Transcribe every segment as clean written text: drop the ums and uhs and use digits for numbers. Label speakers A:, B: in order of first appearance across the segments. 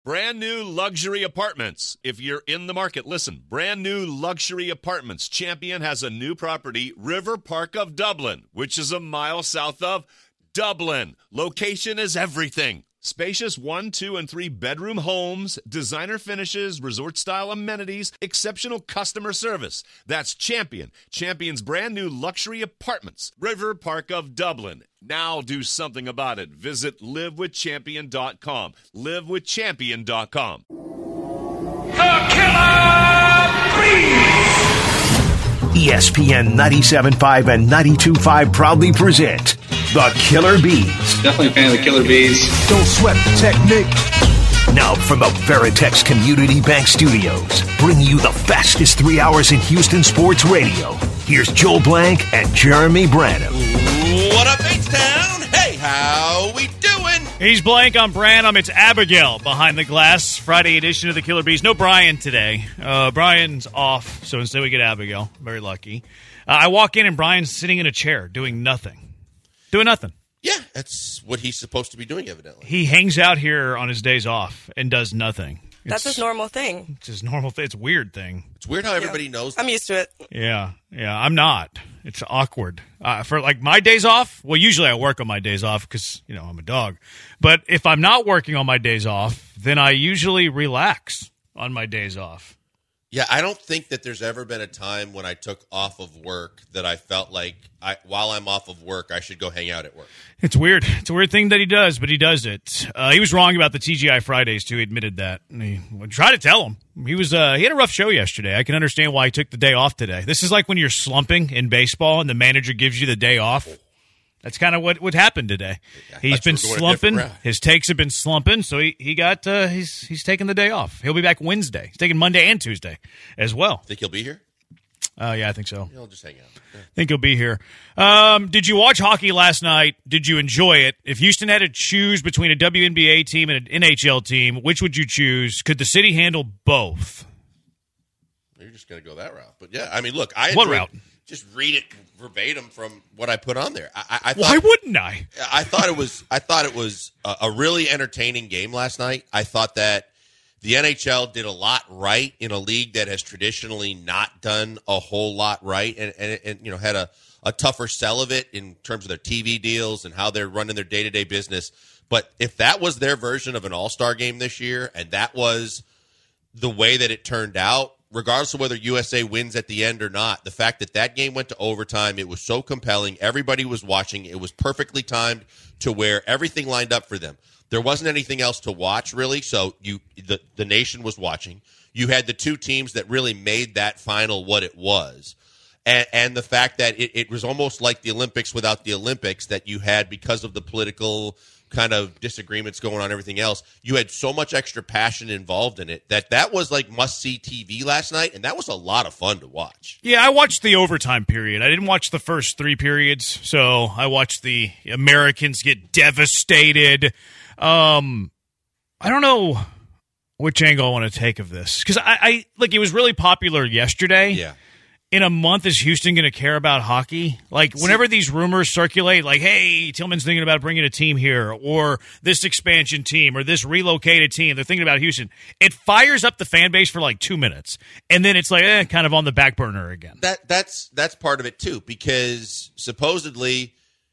A: Brand new luxury apartments. If you're in the market, listen. Brand new luxury apartments. Champion has a new property, River Park of Dublin, which is a mile south of Dublin. Location is everything. Spacious 1, 2, and 3 bedroom homes, designer finishes, resort-style amenities, exceptional customer service. That's Champion. Champion's brand new luxury apartments. River Park of Dublin. Now do something about it. Visit livewithchampion.com. Livewithchampion.com.
B: The Killer Bees!
C: ESPN 97.5 and 92.5 proudly present The Killer Bees.
D: Definitely a fan of the Killer Bees.
C: Don't sweat the technique. Now from the Veritex Community Bank Studios, bringing you the fastest 3 hours in Houston sports radio. Here's Joel Blank and Jeremy Branham.
E: What up, H-Town? Hey, how we doing?
F: He's Blank, I'm Branham. It's Abigail behind the glass. Friday edition of the Killer Bees. No Brian today. Brian's off, so instead we get Abigail. Very lucky. I walk in and Brian's sitting in a chair doing nothing. Doing nothing.
E: Yeah, that's what he's supposed to be doing, evidently.
F: He hangs out here on his days off and does nothing.
G: That's his normal thing.
F: It's his normal thing. It's a weird thing.
E: It's weird how everybody knows that.
G: I'm used to it.
F: Yeah, I'm not. It's awkward. For like my days off, well, usually I work on my days off because, I'm a dog. But if I'm not working on my days off, then I usually relax on my days off.
E: Yeah, I don't think that there's ever been a time when I took off of work that I felt like while I'm off of work, I should go hang out at work.
F: It's weird. It's a weird thing that he does, but he does it. He was wrong about the TGI Fridays, too. He admitted that. And he tried to tell him. He had a rough show yesterday. I can understand why he took the day off today. This is like when you're slumping in baseball and the manager gives you the day off. That's kind of what happened today. He's been slumping. His takes have been slumping, so he's taking the day off. He'll be back Wednesday. He's taking Monday and Tuesday as well.
E: Think he'll be here?
F: Yeah, I think so.
E: He'll just hang out. Yeah.
F: Think he'll be here. Did you watch hockey last night? Did you enjoy it? If Houston had to choose between a WNBA team and an NHL team, which would you choose? Could the city handle both?
E: You're just going to go that route. But yeah, I mean, look,
F: What route?
E: Just read it verbatim from what I put on there. I thought,
F: why wouldn't I?
E: I thought it was a really entertaining game last night. I thought that the NHL did a lot right in a league that has traditionally not done a whole lot right, and had a tougher sell of it in terms of their TV deals and how they're running their day-to-day business. But if that was their version of an all-star game this year, and that was the way that it turned out, regardless of whether USA wins at the end or not, the fact that game went to overtime, it was so compelling. Everybody was watching. It was perfectly timed to where everything lined up for them. There wasn't anything else to watch, really, so the nation was watching. You had the two teams that really made that final what it was. And the fact that it was almost like the Olympics without the Olympics that you had because of the political kind of disagreements going on, everything else. You had so much extra passion involved in it that was like must-see TV last night, and that was a lot of fun to watch.
F: Yeah, I watched the overtime period. I didn't watch the first 3 periods, so I watched the Americans get devastated. I don't know which angle I want to take of this, because I it was really popular yesterday.
E: Yeah.
F: In a month, is Houston going to care about hockey? Like, whenever these rumors circulate, like, hey, Tillman's thinking about bringing a team here, or this expansion team, or this relocated team, they're thinking about Houston. It fires up the fan base for like 2 minutes, and then it's like, kind of on the back burner again.
E: That's part of it, too, because supposedly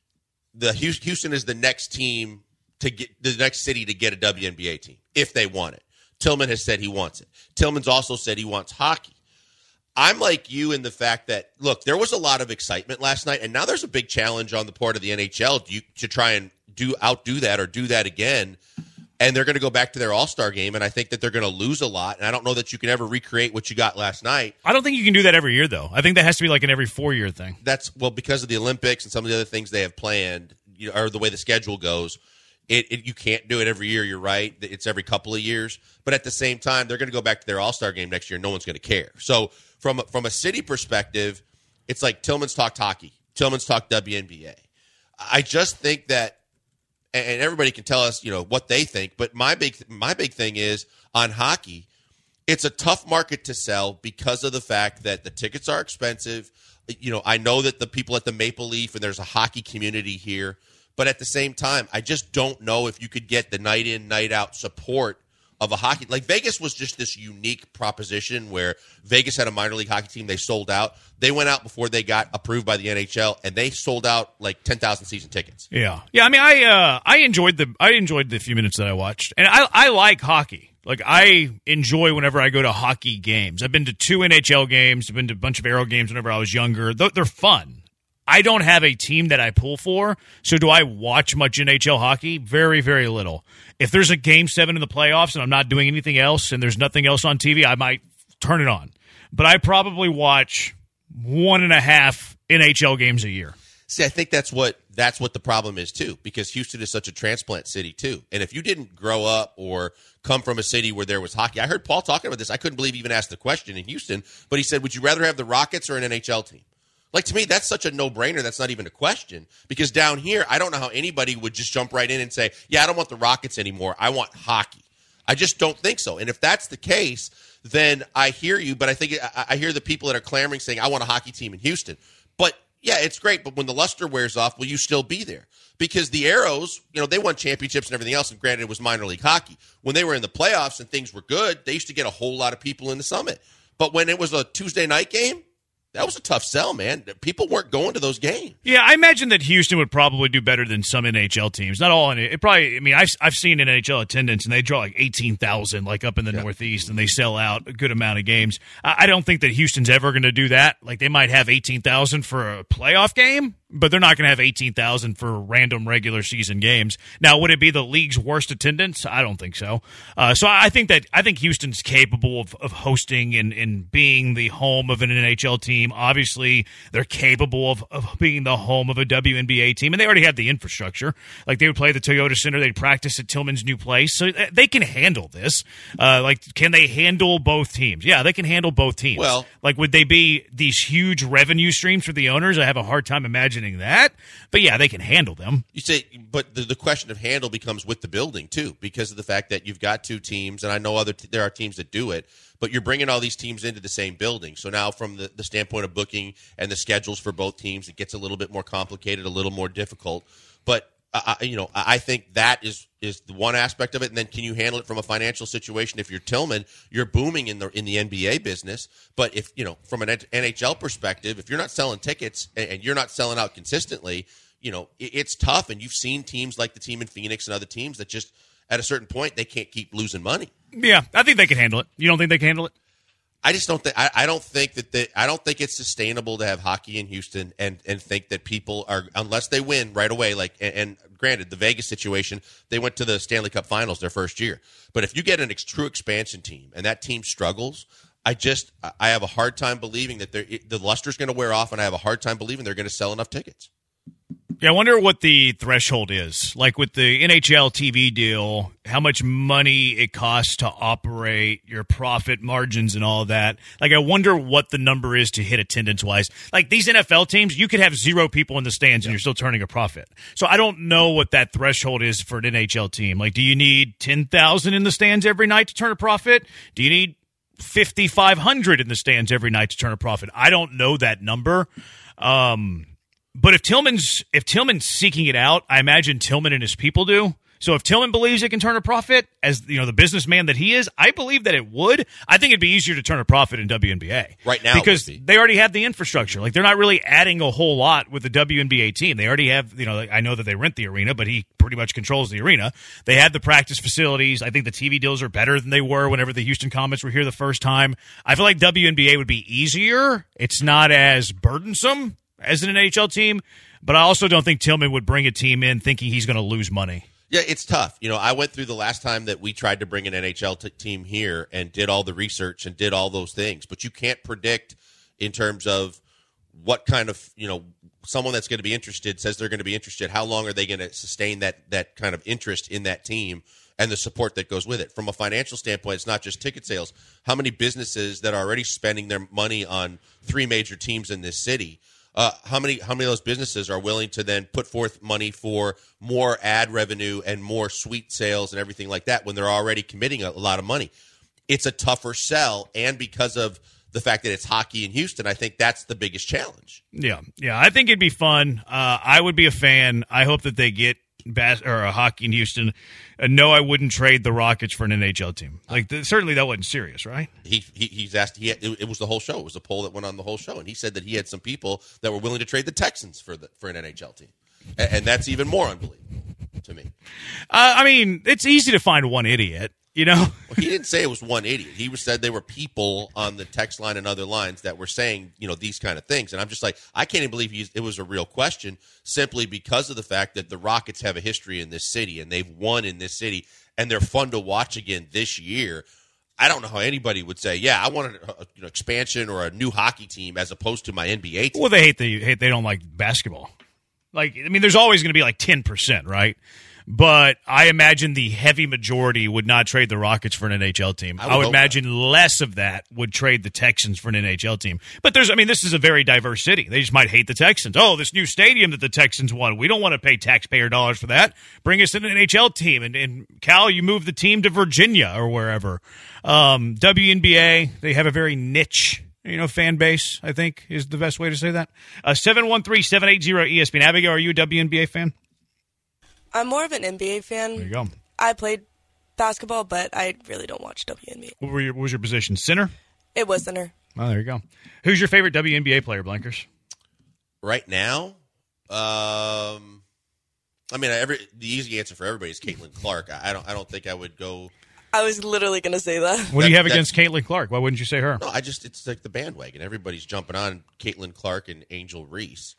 E: Houston is the next team to get the next city to get a WNBA team, if they want it. Tillman has said he wants it. Tillman's also said he wants hockey. I'm like you in the fact that, look, there was a lot of excitement last night, and now there's a big challenge on the part of the NHL to try and outdo that or do that again, and they're going to go back to their All-Star game, and I think that they're going to lose a lot, and I don't know that you can ever recreate what you got last night.
F: I don't think you can do that every year, though. I think that has to be like an every 4-year thing.
E: Because of the Olympics and some of the other things they have planned, or the way the schedule goes, you can't do it every year. You're right. It's every couple of years. But at the same time, they're going to go back to their All-Star game next year. No one's going to care. So from a city perspective, it's like Tillman's talked hockey. Tillman's talked WNBA. I just think that, and everybody can tell us, what they think. But my big thing is on hockey, it's a tough market to sell because of the fact that the tickets are expensive. I know that the people at the Maple Leaf, and there's a hockey community here. But at the same time, I just don't know if you could get the night in, night out support of a hockey. Like Vegas was just this unique proposition where Vegas had a minor league hockey team. They sold out. They went out before they got approved by the NHL, and they sold out like 10,000 season tickets.
F: Yeah. I mean, I enjoyed the few minutes that I watched, and I like hockey. Like, I enjoy whenever I go to hockey games. I've been to 2 NHL games. I've been to a bunch of Arrow games whenever I was younger. They're fun. I don't have a team that I pull for, so do I watch much NHL hockey? Very, very little. If there's a Game 7 in the playoffs and I'm not doing anything else and there's nothing else on TV, I might turn it on. But I probably watch 1.5 NHL games a year.
E: See, I think that's what the problem is, too, because Houston is such a transplant city, too. And if you didn't grow up or come from a city where there was hockey, I heard Paul talking about this. I couldn't believe he even asked the question in Houston, but he said, would you rather have the Rockets or an NHL team? Like, to me, that's such a no-brainer. That's not even a question, because down here, I don't know how anybody would just jump right in and say, yeah, I don't want the Rockets anymore. I want hockey. I just don't think so. And if that's the case, then I hear you, but I hear the people that are clamoring saying, I want a hockey team in Houston. But yeah, it's great, but when the luster wears off, will you still be there? Because the Arrows, they won championships and everything else, and granted, it was minor league hockey. When they were in the playoffs and things were good, they used to get a whole lot of people in the Summit. But when it was a Tuesday night game, that was a tough sell, man. People weren't going to those games.
F: Yeah, I imagine that Houston would probably do better than some NHL teams. Not all in it. Probably. I mean, I've seen an NHL attendance, and they draw like 18,000, like up in the Northeast, and they sell out a good amount of games. I don't think that Houston's ever going to do that. Like, they might have 18,000 for a playoff game, but they're not going to have 18,000 for random regular season games. Now, would it be the league's worst attendance? I don't think so. So I think Houston's capable of hosting and being the home of an NHL team. Obviously, they're capable of being the home of a WNBA team, and they already have the infrastructure. Like, they would play the Toyota Center. They'd practice at Tillman's new place. So they can handle this. Can they handle both teams? Yeah, they can handle both teams.
E: Well,
F: like, would they be these huge revenue streams for the owners? I have a hard time imagining that. But, yeah, they can handle them.
E: You say, but the question of handle becomes with the building, too, because of the fact that you've got 2 teams, and I know there are teams that do it, but you're bringing all these teams into the same building. So now from the standpoint of booking and the schedules for both teams, it gets a little bit more complicated, a little more difficult. But, I think that is the one aspect of it. And then can you handle it from a financial situation? If you're Tillman, you're booming in the NBA business. But if, from an NHL perspective, if you're not selling tickets and you're not selling out consistently, it's tough. And you've seen teams like the team in Phoenix and other teams that just at a certain point, they can't keep losing money.
F: Yeah, I think they can handle it. You don't think they can handle it?
E: I just don't think. I don't think that. I don't think it's sustainable to have hockey in Houston and think that people are, unless they win right away. Like, and granted, the Vegas situation, they went to the Stanley Cup Finals their first year. But if you get a true expansion team and that team struggles, I have a hard time believing that the luster's going to wear off, and I have a hard time believing they're going to sell enough tickets.
F: Yeah, I wonder what the threshold is. Like with the NHL TV deal, how much money it costs to operate, your profit margins and all of that. Like, I wonder what the number is to hit attendance-wise. Like, these NFL teams, you could have 0 people in the stands and you're still turning a profit. So I don't know what that threshold is for an NHL team. Like, do you need 10,000 in the stands every night to turn a profit? Do you need 5,500 in the stands every night to turn a profit? I don't know that number. But if Tillman's seeking it out, I imagine Tillman and his people do. So if Tillman believes it can turn a profit, as the businessman that he is, I believe that it would. I think it'd be easier to turn a profit in WNBA
E: right now
F: because they already have the infrastructure. Like, they're not really adding a whole lot with the WNBA team. They already have. I know that they rent the arena, but he pretty much controls the arena. They had the practice facilities. I think the TV deals are better than they were whenever the Houston Comets were here the first time. I feel like WNBA would be easier. It's not as burdensome as an NHL team, but I also don't think Tillman would bring a team in thinking he's going to lose money.
E: Yeah, it's tough. I went through the last time that we tried to bring an NHL team here and did all the research and did all those things, but you can't predict in terms of what kind of, someone that's going to be interested says they're going to be interested. How long are they going to sustain that kind of interest in that team and the support that goes with it? From a financial standpoint, it's not just ticket sales. How many businesses that are already spending their money on 3 major teams in this city, how many of those businesses are willing to then put forth money for more ad revenue and more suite sales and everything like that when they're already committing a lot of money? It's a tougher sell, and because of the fact that it's hockey in Houston, I think that's the biggest challenge.
F: Yeah, I think it'd be fun. I would be a fan. I hope that they get hockey in Houston, no, I wouldn't trade the Rockets for an NHL team. Like certainly that wasn't serious, right?
E: He's asked. It was the whole show. It was a poll that went on the whole show, and he said that he had some people that were willing to trade the Texans for an NHL team, and that's even more unbelievable to me.
F: I mean, it's easy to find one idiot. Well,
E: he didn't say it was one idiot. He said there were people on the text line and other lines that were saying, these kind of things. And I'm just like, I can't even believe it was a real question simply because of the fact that the Rockets have a history in this city and they've won in this city and they're fun to watch again this year. I don't know how anybody would say, yeah, I want an expansion or a new hockey team as opposed to my NBA team.
F: Well, they don't like basketball. There's always going to be like 10%, right? But I imagine the heavy majority would not trade the Rockets for an NHL team. I would imagine less of that would trade the Texans for an NHL team. But this is a very diverse city. They just might hate the Texans. Oh, this new stadium that the Texans won. We don't want to pay taxpayer dollars for that. Bring us an NHL team. And Cal, you move the team to Virginia or wherever. WNBA, they have a very niche fan base, I think, is the best way to say that. 713-780-ESPN. Abigail, are you a WNBA fan?
G: I'm more of an NBA fan.
F: There you go.
G: I played basketball, but I really don't watch WNBA.
F: What was your position? Center?
G: It was center.
F: Oh, there you go. Who's your favorite WNBA player, Blankers?
E: Right now? The easy answer for everybody is Caitlin Clark. I don't think I would go.
G: I was literally going to say that.
F: What do you have against Caitlin Clark? Why wouldn't you say her?
E: No, it's like the bandwagon. Everybody's jumping on Caitlin Clark and Angel Reese.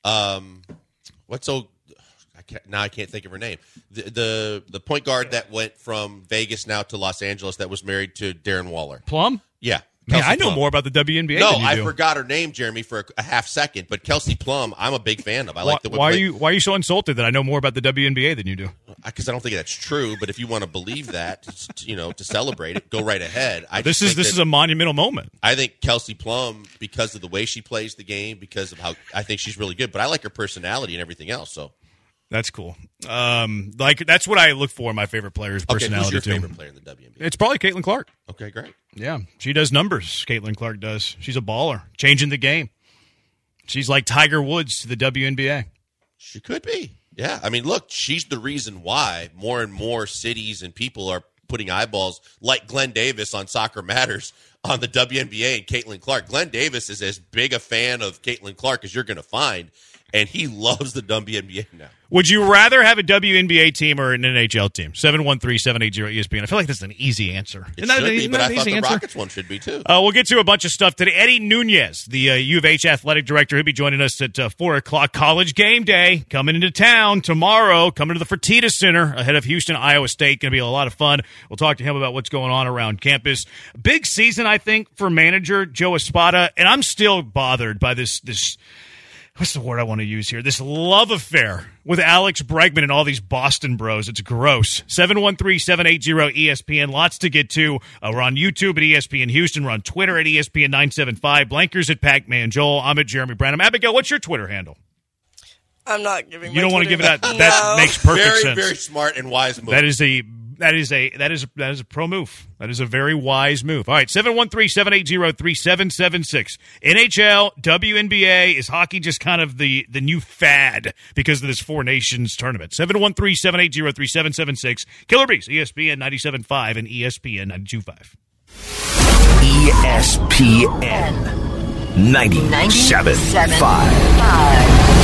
E: I can't think of her name. The point guard that went from Vegas now to Los Angeles that was married to Darren Waller.
F: Plum?
E: Yeah.
F: Man, I know more about the WNBA
E: No,
F: than you do.
E: I forgot her name, Jeremy, for a half second. But Kelsey Plum, I'm a big fan of. I like the
F: why are you so insulted that I know more about the WNBA than you do?
E: Because I don't think that's true. But if you want to believe that, to celebrate it, go right ahead.
F: This is a monumental moment.
E: I think Kelsey Plum, because of the way she plays the game, because of how I think she's really good. But I like her personality and everything else. So.
F: That's cool. That's what I look for in my favorite player's personality.
E: Who's your favorite player in the WNBA?
F: It's probably Caitlin Clark.
E: Okay, great.
F: Yeah, she does numbers. Caitlin Clark does. She's a baller, changing the game. She's like Tiger Woods to the WNBA.
E: She could be. Yeah, look, she's the reason why more and more cities and people are putting eyeballs like Glenn Davis on Soccer Matters on the WNBA and Caitlin Clark. Glenn Davis is as big a fan of Caitlin Clark as you're going to find. And he loves the WNBA now.
F: Would you rather have a WNBA team or an NHL team? 713-780-ESPN. I feel like that's an easy answer.
E: It should be, but I thought the Rockets one should be too.
F: We'll get to a bunch of stuff today. Eddie Nunez, the U of H athletic director, he'll be joining us at 4 o'clock. College game day coming into town tomorrow, coming to the Fertitta Center ahead of Houston, Iowa State. Going to be a lot of fun. We'll talk to him about what's going on around campus. Big season, I think, for manager Joe Espada, and I'm still bothered by this what's the word I want to use here? This love affair with Alex Bregman and all these Boston bros. It's gross. 713-780-ESPN. Lots to get to. We're on YouTube at ESPN Houston. We're on Twitter at ESPN 975. Blankers at Pac-Man Joel. I'm at Jeremy Branham. Abigail, what's your Twitter handle?
G: I'm not giving
F: You don't want to give it out.
G: No.
F: That makes perfect sense.
E: Very smart and wise move.
F: That is a pro move. That is a very wise move. All right, 713-780-3776. NHL, WNBA, is hockey just kind of the new fad because of this Four Nations tournament? 713-780-3776. Killer Bees, ESPN 97.5 and ESPN 92.5.
C: ESPN 97.5.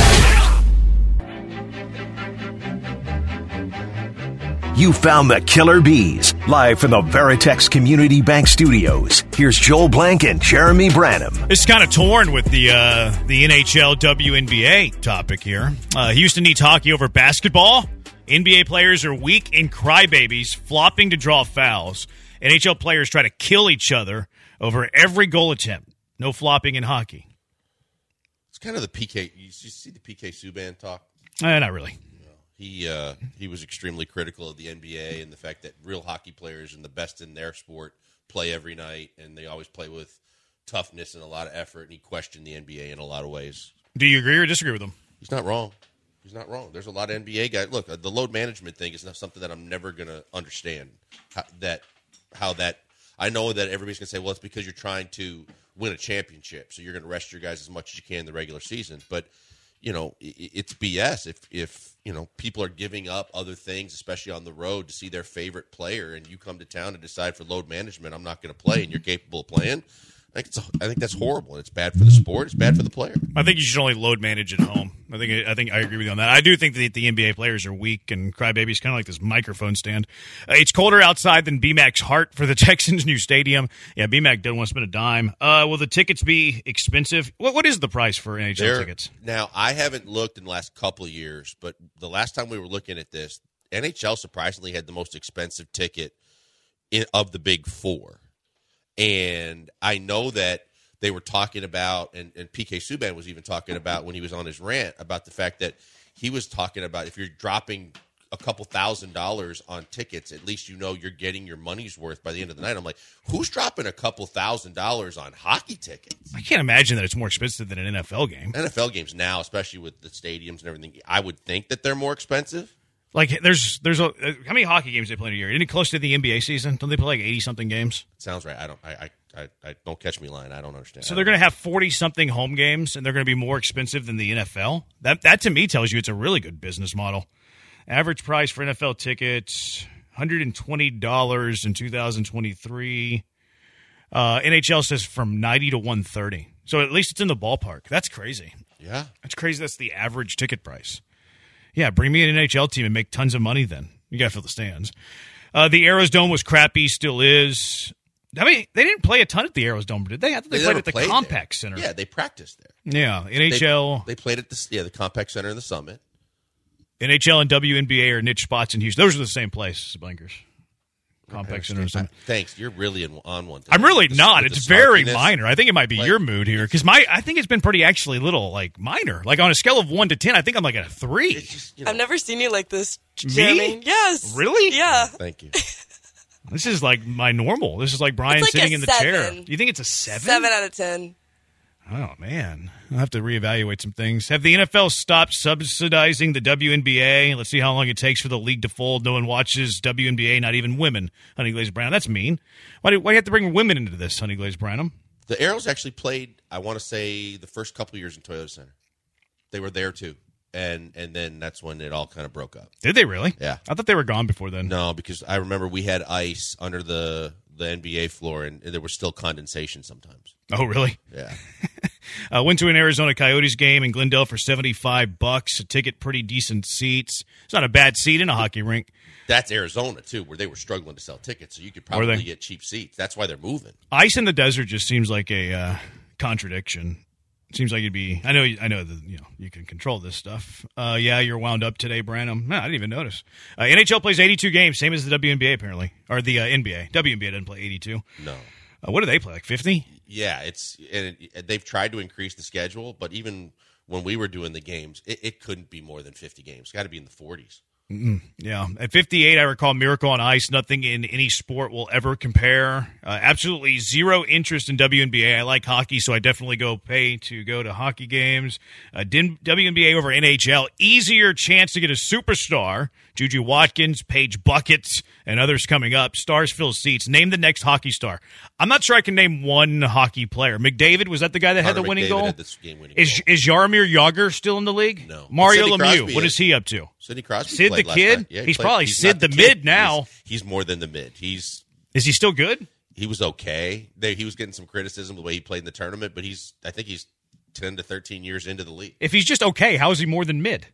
C: You found the Killer Bees, live from the Veritex Community Bank Studios. Here's Joel Blank and Jeremy Branham.
F: It's kind of torn with the NHL WNBA topic here. Houston needs hockey over basketball. NBA players are weak and crybabies, flopping to draw fouls. NHL players try to kill each other over every goal attempt. No flopping in hockey.
E: It's kind of the PK. You see the PK Subban talk?
F: Not really.
E: He was extremely critical of the NBA and the fact that real hockey players and the best in their sport play every night, and they always play with toughness and a lot of effort, and he questioned the NBA in a lot of ways.
F: Do you agree or disagree with him?
E: He's not wrong. There's a lot of NBA guys. Look, the load management thing is not something that I'm never going to understand. How that I know that everybody's going to say, well, it's because you're trying to win a championship, so you're going to rest your guys as much as you can in the regular season. But it's BS if people are giving up other things, especially on the road, to see their favorite player, and you come to town and decide for load management, I'm not going to play, and you're capable of playing. I think that's horrible. It's bad for the sport. It's bad for the player.
F: I think you should only load manage at home. I think I agree with you on that. I do think that the NBA players are weak, and Crybaby's kind of like this microphone stand. It's colder outside than BMAC's heart for the Texans' new stadium. Yeah, BMAC doesn't want to spend a dime. Will the tickets be expensive? What is the price for NHL tickets?
E: Now, I haven't looked in the last couple of years, but the last time we were looking at this, NHL surprisingly had the most expensive ticket of the big four. And I know that they were talking about, and PK Subban was even talking about when he was on his rant about the fact that he was talking about if you're dropping a couple $1,000s on tickets, at least you're getting your money's worth by the end of the night. I'm like, who's dropping a couple $1,000s on hockey tickets?
F: I can't imagine that it's more expensive than an NFL game.
E: NFL games now, especially with the stadiums and everything, I would think that they're more expensive.
F: Like, there's how many hockey games they play in a year? Isn't it close to the NBA season? Don't they play like 80-something games?
E: Sounds right. I don't catch me lying. I don't understand.
F: So they're going to have 40-something home games, and they're going to be more expensive than the NFL? That to me tells you it's a really good business model. Average price for NFL tickets, $120 in 2023. NHL says from $90 to $130. So at least it's in the ballpark. That's crazy.
E: Yeah.
F: That's crazy. That's the average ticket price. Yeah, bring me an NHL team and make tons of money then. You got to fill the stands. The Aeros Dome was crappy, still is. I mean, they didn't play a ton at the Aeros Dome, did they? I thought they played at the Compaq Center.
E: Yeah, they practiced there.
F: Yeah, NHL.
E: They played at the Compaq Center in the Summit.
F: NHL and WNBA are niche spots in Houston. Those are the same place, Blinkers. Compaq Center.
E: Thanks. You're really on one.
F: I'm really not. It's very minor. I think it might be your mood here because I think it's been pretty actually little like minor. Like on a scale of 1 to 10, I think I'm like at a 3.
E: Just,
G: I've never seen you like this,
F: Me?
G: Jeremy. Yes.
F: Really?
G: Yeah.
E: Thank you.
F: This is like my normal. This is like Brian
G: It's like
F: sitting
G: a
F: in the
G: 7.
F: chair. You think it's a 7?
G: 7 out of 10.
F: Oh, man. I'll have to reevaluate some things. Have the NFL stopped subsidizing the WNBA? Let's see how long it takes for the league to fold. No one watches WNBA, not even women. Honey Glazed Branham. That's mean. Why do you have to bring women into this, Honey Glazed Branham?
E: The Aeros actually played, I want to say, the first couple of years in Toyota Center. They were there, too. And then that's when it all kind of broke up.
F: Did they really?
E: Yeah.
F: I thought they were gone before then.
E: No, because I remember we had ice under the NBA floor, and there was still condensation sometimes.
F: Oh, really?
E: Yeah.
F: Went to an Arizona Coyotes game in Glendale for $75. A ticket, pretty decent seats. It's not a bad seat in a hockey rink.
E: That's Arizona, too, where they were struggling to sell tickets, so you could probably get cheap seats. That's why they're moving.
F: Ice in the desert just seems like a contradiction. It seems like it'd be. I know that you can control this stuff. Yeah, you're wound up today, Branham. No, I didn't even notice. NHL plays 82 games, same as the WNBA apparently, or the NBA. WNBA doesn't play 82.
E: No.
F: What do they play? Like 50?
E: Yeah, they've tried to increase the schedule, but even when we were doing the games, it couldn't be more than 50 games. It's got to be in the 40s.
F: Yeah. At 58, I recall Miracle on Ice. Nothing in any sport will ever compare. Absolutely zero interest in WNBA. I like hockey, so I definitely pay to go to hockey games. WNBA over NHL. Easier chance to get a superstar. Juju Watkins, Paige Buckets, and others coming up. Stars fill seats. Name the next hockey star. I'm not sure I can name one hockey player. McDavid, was that the guy that had the winning goal?
E: Had this game-winning goal.
F: Is Jaromir Jagr still in the league?
E: No.
F: Mario
E: Sidney
F: Lemieux,
E: Crosby
F: what is he up to?
E: Sidney Crosby
F: Sid
E: played
F: the
E: last
F: kid?
E: night. Yeah,
F: he's probably Sid the
E: kid.
F: mid now.
E: He's more than the mid.
F: Is he still good?
E: He was okay. He was getting some criticism the way he played in the tournament, but I think he's 10 to 13 years into the league.
F: If he's just okay, how is he more than mid?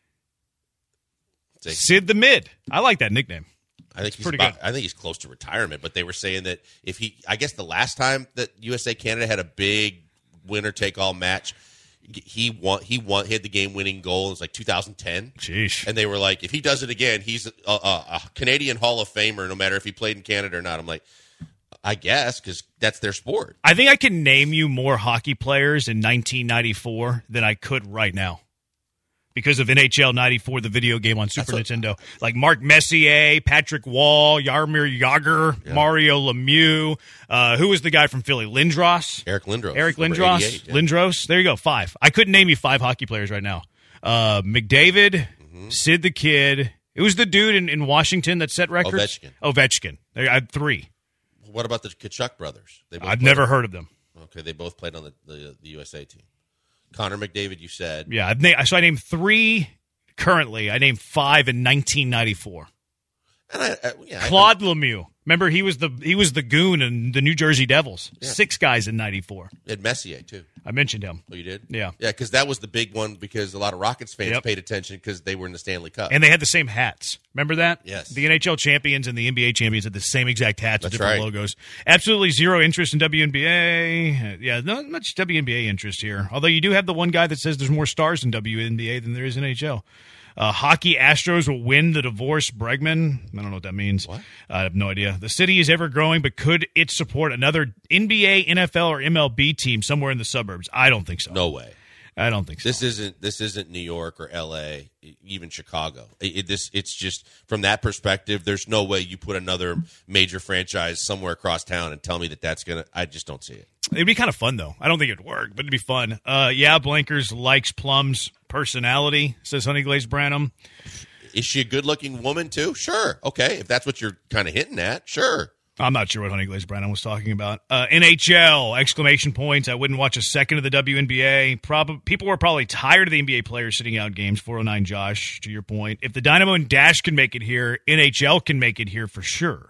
F: Sid the mid. I like that nickname.
E: I think he's good. I think he's close to retirement, but they were saying that I guess the last time that USA Canada had a big winner take all match, he had the game winning goal. It was like 2010.
F: Jeez.
E: And they were like, if he does it again, he's a Canadian Hall of Famer, no matter if he played in Canada or not. I'm like, I guess, because that's their sport.
F: I think I can name you more hockey players in 1994 than I could right now. Because of NHL 94, the video game on Super Nintendo. Like Mark Messier, Patrick Wall, Jaromir Jagr, Mario Lemieux. Who was the guy from Philly? Lindros?
E: Eric Lindros.
F: Lindros. There you go, 5. I couldn't name you 5 hockey players right now. McDavid, Sid the Kid. It was the dude in Washington that set records? Ovechkin. I had 3.
E: What about the Tkachuk brothers?
F: I've never heard of them.
E: Okay, they both played on the USA team. Connor McDavid, you said.
F: Yeah, so I named 3 currently. I named 5 in 1994.
E: And
F: Claude Lemieux. Remember, he was the goon in the New Jersey Devils. Yeah. 6 guys in 94.
E: And Messier, too.
F: I mentioned him.
E: Oh, you did?
F: Yeah.
E: Yeah, because that was the big one because a lot of Rockets fans paid attention because they were in the Stanley Cup.
F: And they had the same hats. Remember that?
E: Yes.
F: The NHL champions and the NBA champions had the same exact hats with different
E: right.
F: logos. Absolutely zero interest in WNBA. Yeah, not much WNBA interest here. Although you do have the one guy that says there's more stars in WNBA than there is in NHL. Hockey Astros will win the divorce Bregman. I don't know what that means.
E: What?
F: I have no idea. The city is ever growing, but could it support another NBA, NFL, or MLB team somewhere in the suburbs? I don't think so.
E: No way.
F: I don't think so.
E: This isn't New York or L.A., even Chicago. It's just from that perspective. There's no way you put another major franchise somewhere across town and tell me that that's gonna. I just don't see it.
F: It'd be kind of fun though. I don't think it'd work, but it'd be fun. Yeah, Blankers likes Plum's personality, says Honey Glazed Branham.
E: Is she a good-looking woman too? Sure. Okay, if that's what you're kind of hinting at, sure.
F: I'm not sure what Honey Glazed Branham was talking about. NHL, exclamation points. I wouldn't watch a second of the WNBA. People were probably tired of the NBA players sitting out games. 409 Josh, to your point. If the Dynamo and Dash can make it here, NHL can make it here for sure.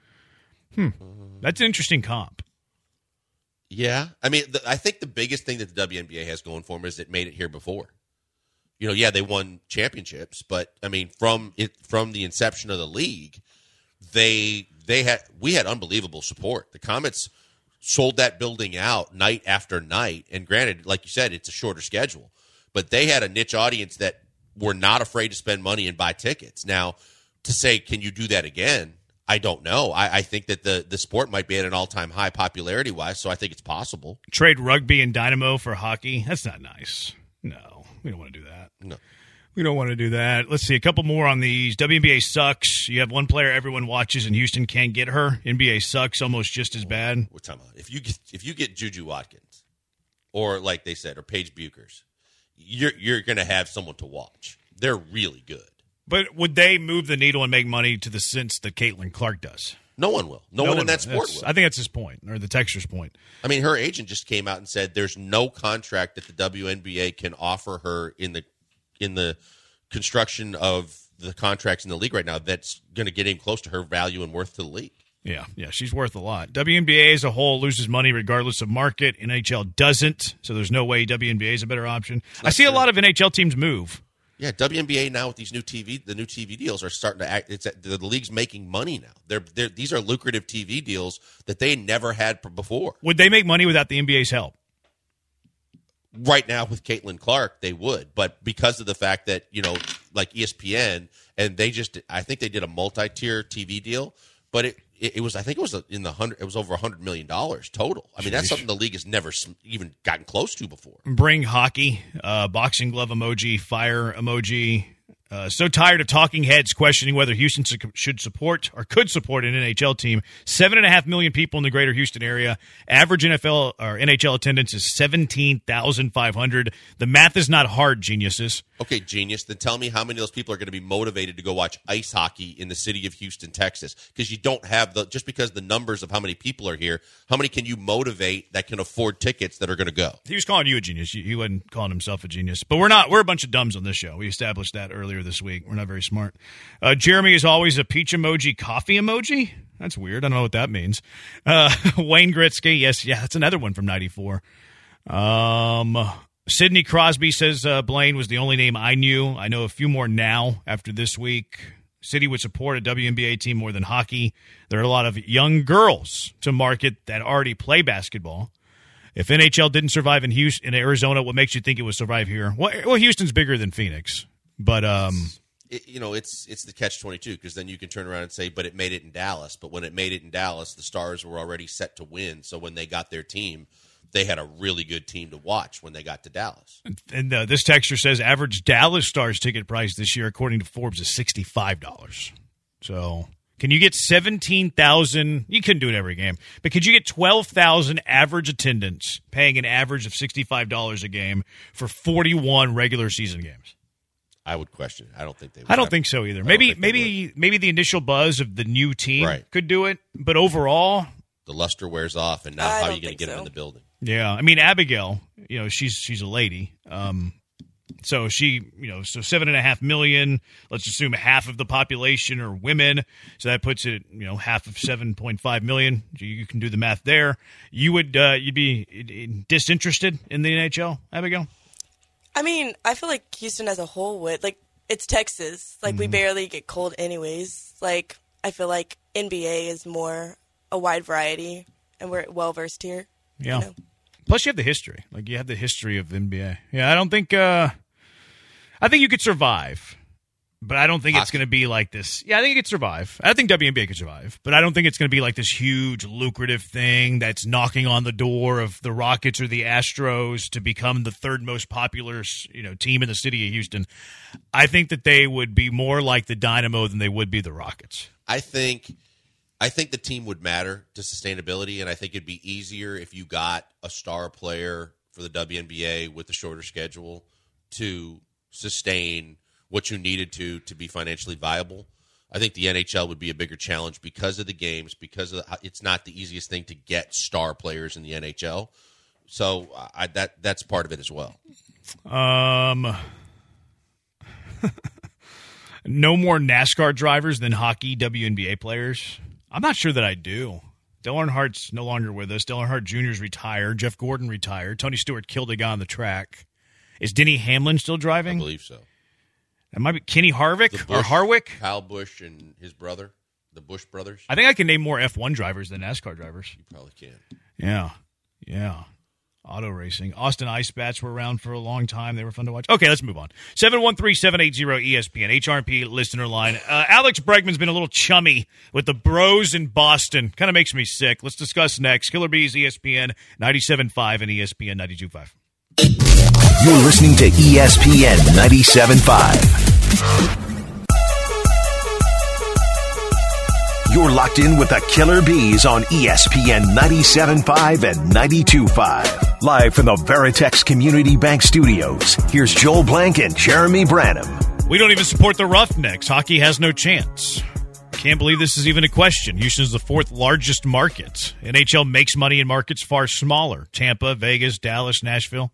F: That's an interesting comp.
E: Yeah. I mean, I think the biggest thing that the WNBA has going for them is it made it here before. You know, yeah, they won championships, but, I mean, from the inception of the league, we had unbelievable support. The Comets sold that building out night after night, and granted, like you said, it's a shorter schedule, but they had a niche audience that were not afraid to spend money and buy tickets. Now, to say, can you do that again? I don't know. I think that the sport might be at an all-time high popularity-wise, so I think it's possible.
F: Trade rugby and Dynamo for hockey? That's not nice. No, we don't want to do that.
E: No.
F: We don't want to do that. Let's see, a couple more on these. WNBA sucks. You have one player everyone watches, and Houston can't get her. NBA sucks, almost just as bad.
E: We're talking about if you get Juju Watkins, or like they said, or Paige Buchers, you're going to have someone to watch. They're really good.
F: But would they move the needle and make money to the sense that Caitlin Clark does?
E: No one will. No one in that sport will.
F: I think that's his point, or the texter's point.
E: I mean, her agent just came out and said there's no contract that the WNBA can offer her in the construction of the contracts in the league right now that's going to get him close to her value and worth to the league.
F: Yeah, she's worth a lot. WNBA as a whole loses money regardless of market. NHL doesn't, so there's no way WNBA is a better option. I see a lot of NHL teams move.
E: Yeah, WNBA now with these new TV deals are starting to act. The league's making money now. These are lucrative TV deals that they never had before.
F: Would they make money without the NBA's help?
E: Right now with Caitlin Clark, they would, but because of the fact that, you know, like ESPN, and I think they did a multi-tier TV deal, but it was, I think it was it was over $100 million total. I mean, that's something the league has never even gotten close to before.
F: Bring hockey, boxing glove emoji, fire emoji. So tired of talking heads questioning whether Houston should support or could support an NHL team. 7.5 million people in the greater Houston area. Average NFL or NHL attendance is 17,500. The math is not hard, geniuses.
E: Okay, genius. Then tell me how many of those people are going to be motivated to go watch ice hockey in the city of Houston, Texas? Because you don't have just because the numbers of how many people are here, how many can you motivate that can afford tickets that are going to go?
F: He was calling you a genius. He wasn't calling himself a genius. But we're not. We're a bunch of dumbs on this show. We established that earlier this week. We're not very smart. Jeremy is always a peach emoji, coffee emoji. That's weird. I don't know what that means. Wayne Gretzky. Yes, yeah, that's another one from 94. Sidney Crosby says Blaine was the only name I knew. I know a few more now after this week. City would support a WNBA team more than hockey. There are a lot of young girls to market that already play basketball. If NHL didn't survive in Houston, in Arizona, what makes you think it would survive here? Well, Houston's bigger than Phoenix, but
E: it's the catch-22 because then you can turn around and say, but it made it in Dallas. But when it made it in Dallas, the Stars were already set to win. So when they got their team, they had a really good team to watch when they got to Dallas.
F: And this texter says average Dallas Stars ticket price this year, according to Forbes, is $65. So can you get 17,000? You couldn't do it every game, but could you get 12,000 average attendance, paying an average of $65 a game for 41 regular season games?
E: I would question it. I don't think they would.
F: I don't think so either. Maybe the initial buzz of the new team could do it, but overall,
E: the luster wears off, and now how are you going to get them in the building?
F: Yeah, I mean Abigail, she's a lady. So she, so 7.5 million. Let's assume half of the population are women. So that puts it, half of 7.5 million. You can do the math there. You'd be disinterested in the NHL, Abigail?
G: I mean, I feel like Houston as a whole would. Like, it's Texas. Like, we barely get cold anyways. Like, I feel like NBA is more a wide variety, and we're well-versed here.
F: Yeah. Plus, you have the history. Like, you have the history of the NBA. Yeah, I don't think I think you could survive, but I don't think it's going to be like this. Yeah, I think you could survive. I think WNBA could survive, but I don't think it's going to be like this huge, lucrative thing that's knocking on the door of the Rockets or the Astros to become the third most popular, team in the city of Houston. I think that they would be more like the Dynamo than they would be the Rockets.
E: I think the team would matter to sustainability, and I think it'd be easier if you got a star player for the WNBA with a shorter schedule to sustain what you needed to be financially viable. I think the NHL would be a bigger challenge because of the games, because it's not the easiest thing to get star players in the NHL. So that's part of it as well.
F: No more NASCAR drivers than hockey WNBA players. I'm not sure that I do. Dale Earnhardt's no longer with us. Dale Earnhardt Jr.'s retired. Jeff Gordon retired. Tony Stewart killed a guy on the track. Is Denny Hamlin still driving?
E: I believe so.
F: It might be Kenny Harvick or Harwick.
E: Kyle Busch and his brother, the Busch brothers.
F: I think I can name more F1 drivers than NASCAR drivers.
E: You probably can.
F: Yeah. Auto racing. Austin Ice Bats were around for a long time. They were fun to watch. Okay, let's move on. 713-780-ESPN, HRP listener line. Alex Bregman's been a little chummy with the bros in Boston. Kind of makes me sick. Let's discuss next. Killer Bees, ESPN 97.5 and ESPN 92.5.
C: You're listening to ESPN 97.5. You're locked in with the Killer Bees on ESPN 97.5 and 92.5. Live from the Veritex Community Bank Studios, here's Joel Blank and Jeremy Branham.
F: We don't even support the Roughnecks. Hockey has no chance. Can't believe this is even a question. Houston's the fourth largest market. NHL makes money in markets far smaller. Tampa, Vegas, Dallas, Nashville.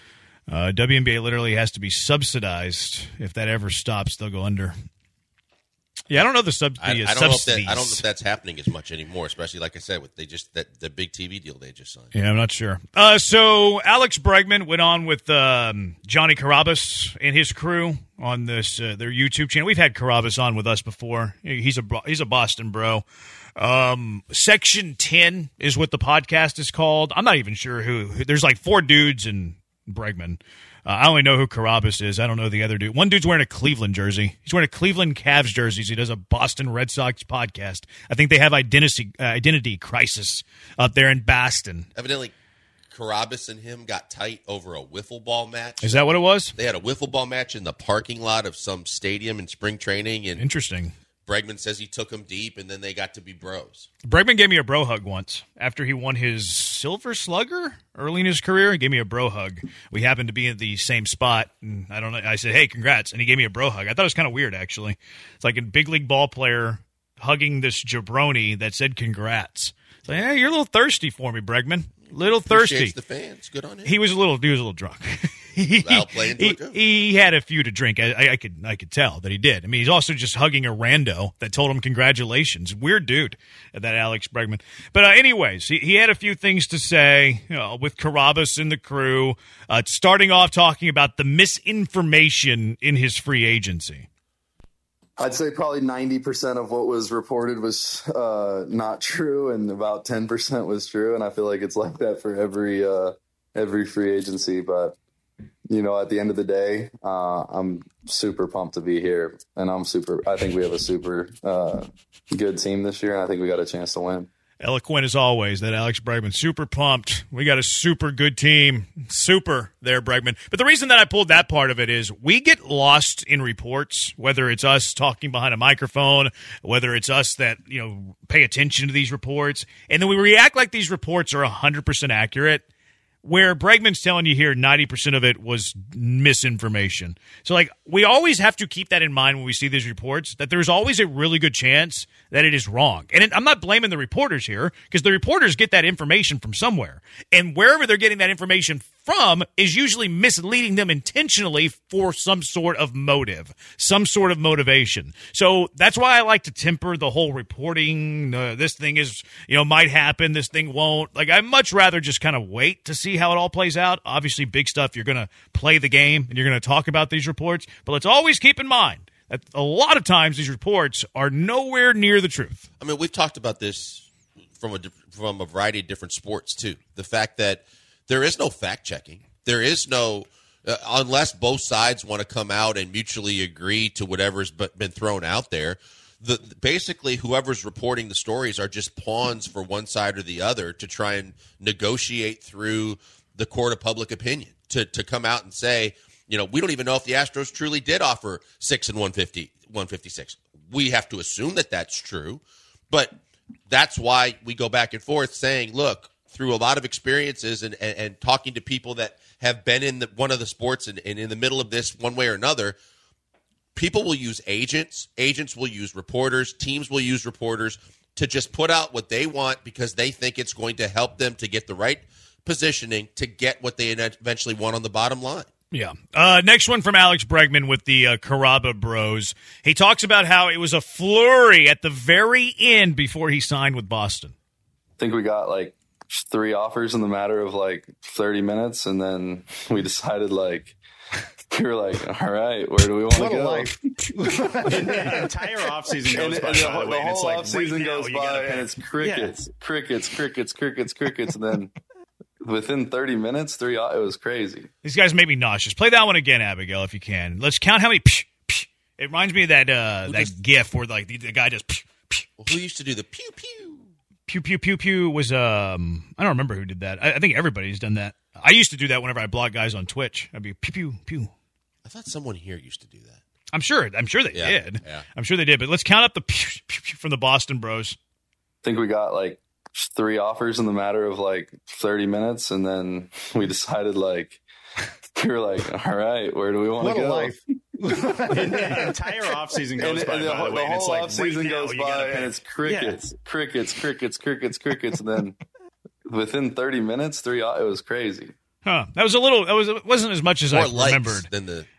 F: WNBA literally has to be subsidized. If that ever stops, they'll go under. Yeah, I don't know the subsidies.
E: I don't know if that's happening as much anymore, especially like I said with the big TV deal they just signed.
F: Yeah, I'm not sure. So Alex Bregman went on with Johnny Carabas and his crew on this their YouTube channel. We've had Carabas on with us before. He's a Boston bro. Section 10 is what the podcast is called. I'm not even sure who. There's like four dudes in Bregman. I only know who Carabas is. I don't know the other dude. One dude's wearing a Cleveland jersey. He's wearing a Cleveland Cavs jersey. He does a Boston Red Sox podcast. I think they have identity crisis up there in Boston.
E: Evidently, Carabas and him got tight over a wiffle ball match.
F: Is that what it was?
E: They had a wiffle ball match in the parking lot of some stadium in spring training. And
F: interesting.
E: Bregman says he took him deep, and then they got to be bros.
F: Bregman gave me a bro hug once. After he won his Silver Slugger early in his career, he gave me a bro hug. We happened to be at the same spot, and I don't know. I said, hey, congrats, and he gave me a bro hug. I thought it was kind of weird, actually. It's like a big league ball player hugging this jabroni that said congrats. It's like, hey, you're a little thirsty for me, Bregman. Little thirsty.
E: Appreciates the fans. Good on him.
F: He was a little drunk. He had a few to drink. I could tell that he did. I mean, he's also just hugging a rando that told him congratulations. Weird dude, that Alex Bregman. But anyways, he had a few things to say with Carabas and the crew, starting off talking about the misinformation in his free agency.
H: I'd say probably 90% of what was reported was not true, and about 10% was true. And I feel like it's like that for every free agency. But at the end of the day, I'm super pumped to be here, and I think we have a super good team this year, and I think we got a chance to win.
F: Eloquent as always, that Alex Bregman. Super pumped. We got a super good team. Super there, Bregman. But the reason that I pulled that part of it is we get lost in reports, whether it's us talking behind a microphone, whether it's us that, pay attention to these reports, and then we react like these reports are 100% accurate, where Bregman's telling you here 90% of it was misinformation. So, like, we always have to keep that in mind when we see these reports, that there's always a really good chance that it is wrong. And I'm not blaming the reporters here, because the reporters get that information from somewhere. And wherever they're getting that information from is usually misleading them intentionally for some sort of motive, some sort of motivation. So that's why I like to temper the whole reporting. This thing is, might happen. This thing won't. Like, I'd much rather just kind of wait to see how it all plays out. Obviously, big stuff. You're going to play the game and you're going to talk about these reports. But let's always keep in mind that a lot of times these reports are nowhere near the truth.
E: I mean, we've talked about this from a variety of different sports, too. The fact that there is no fact-checking. There is no unless both sides want to come out and mutually agree to whatever's been thrown out there. Basically, whoever's reporting the stories are just pawns for one side or the other to try and negotiate through the court of public opinion to come out and say, we don't even know if the Astros truly did offer 6 and 156. We have to assume that that's true, but that's why we go back and forth saying, look, through a lot of experiences and talking to people that have been in one of the sports and in the middle of this one way or another, people will use agents will use reporters, teams will use reporters to just put out what they want because they think it's going to help them to get the right positioning to get what they eventually want on the bottom line.
F: Yeah. Next one from Alex Bregman with the Caraba Bros. He talks about how it was a flurry at the very end before he signed with Boston.
H: I think we got 3 offers in the matter of 30 minutes, and then we decided we were all right, where do we want to go?
I: Life. The entire offseason goes by.
H: The whole offseason goes by, and it's crickets, and then within 30 minutes, 3. It was crazy.
F: These guys made me nauseous. Play that one again, Abigail, if you can. Let's count how many. Psh, psh. It reminds me of that GIF where the guy just. Psh, psh,
E: well, who used to do the pew pew?
F: Pew pew pew pew was I don't remember who did that. I think everybody's done that. I used to do that whenever I blocked guys on Twitch. I'd be pew pew pew.
E: I thought someone here used to do that.
F: I'm sure they did.
E: Yeah.
F: I'm sure they did. But let's count up the pew, pew, pew from the Boston Bros.
H: I think we got 3 offers in the matter of 30 minutes, and then we decided we were all right, where do we want to go?
I: Life. The entire offseason goes by the way.
H: The whole offseason goes by, and it's crickets, and then within 30 minutes, 3. It was crazy.
F: Huh? It wasn't as much as I remembered.